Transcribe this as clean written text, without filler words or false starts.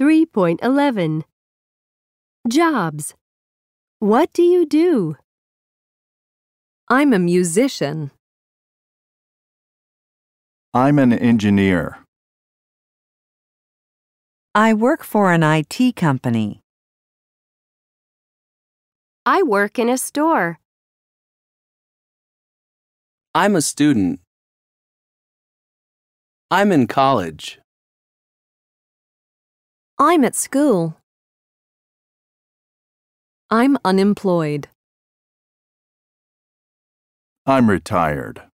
3.11 Jobs. What do you do? I'm a musician. I'm an engineer. I work for an IT company. I work in a store. I'm a student. I'm in college. I'm at school. I'm unemployed. I'm retired.